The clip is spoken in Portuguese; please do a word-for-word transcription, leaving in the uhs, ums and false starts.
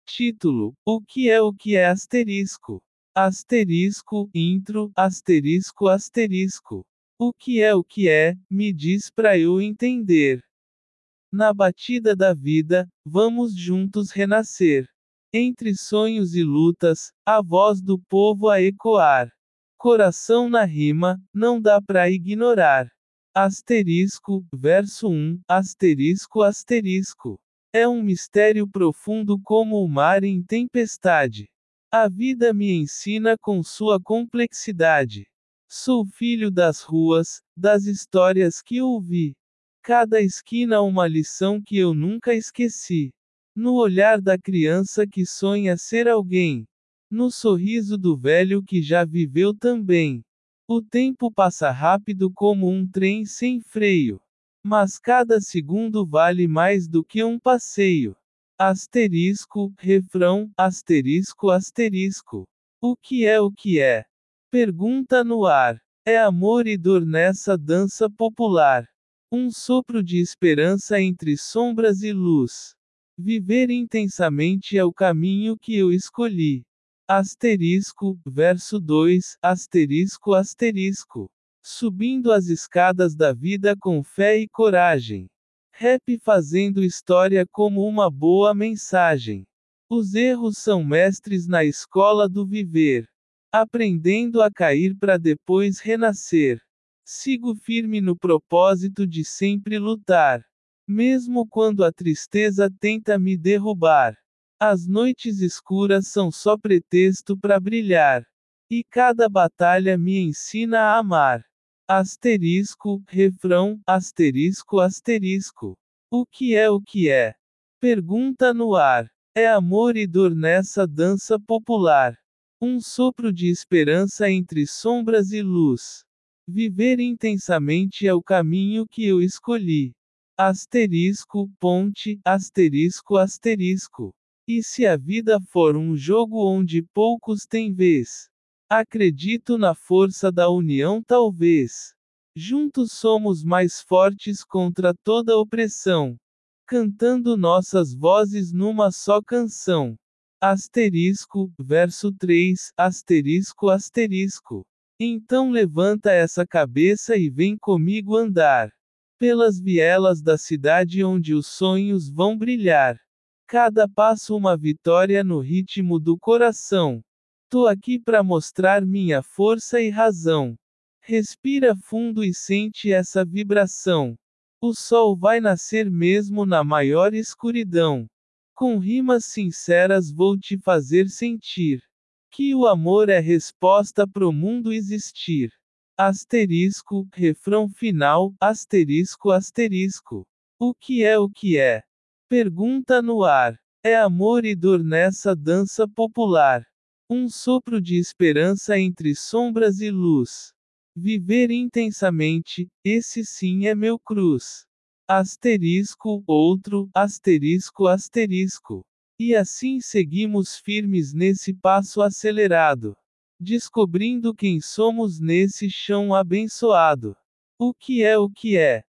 Título: O que é o que é asterisco? Asterisco, intro, asterisco asterisco. O que é o que é, me diz pra eu entender. Na batida da vida, vamos juntos renascer. Entre sonhos e lutas, a voz do povo a ecoar. Coração na rima, não dá pra ignorar. Asterisco, verso um, asterisco asterisco. É um mistério profundo como o mar em tempestade. A vida me ensina com sua complexidade. Sou filho das ruas, das histórias que ouvi. Cada esquina uma lição que eu nunca esqueci. No olhar da criança que sonha ser alguém. No sorriso do velho que já viveu também. O tempo passa rápido como um trem sem freio. Mas cada segundo vale mais do que um passeio. Asterisco, refrão, asterisco asterisco. O que é o que é? Pergunta no ar. É amor e dor nessa dança popular. Um sopro de esperança entre sombras e luz. Viver intensamente é o caminho que eu escolhi. Asterisco, verso dois, asterisco asterisco. Subindo as escadas da vida com fé e coragem. Rap fazendo história como uma boa mensagem. Os erros são mestres na escola do viver. Aprendendo a cair para depois renascer. Sigo firme no propósito de sempre lutar. Mesmo quando a tristeza tenta me derrubar. As noites escuras são só pretexto para brilhar. E cada batalha me ensina a amar. Asterisco, refrão, asterisco asterisco. O que é o que é? Pergunta no ar. É amor e dor nessa dança popular. Um sopro de esperança entre sombras e luz. Viver intensamente é o caminho que eu escolhi. Asterisco, ponte, asterisco asterisco. E se a vida for um jogo onde poucos têm vez? Acredito na força da união talvez. Juntos somos mais fortes contra toda opressão. Cantando nossas vozes numa só canção. Asterisco, verso três, asterisco asterisco. Então levanta essa cabeça e vem comigo andar. Pelas vielas da cidade onde os sonhos vão brilhar. Cada passo uma vitória no ritmo do coração. Tô aqui pra mostrar minha força e razão. Respira fundo e sente essa vibração. O sol vai nascer mesmo na maior escuridão. Com rimas sinceras vou te fazer sentir que o amor é resposta pro mundo existir. Asterisco, refrão final, asterisco asterisco. O que é o que é? Pergunta no ar. É amor e dor nessa dança popular. Um sopro de esperança entre sombras e luz. Viver intensamente, esse sim é meu cruz. Asterisco, outro, asterisco asterisco. E assim seguimos firmes nesse passo acelerado. Descobrindo quem somos nesse chão abençoado. O que é o que é?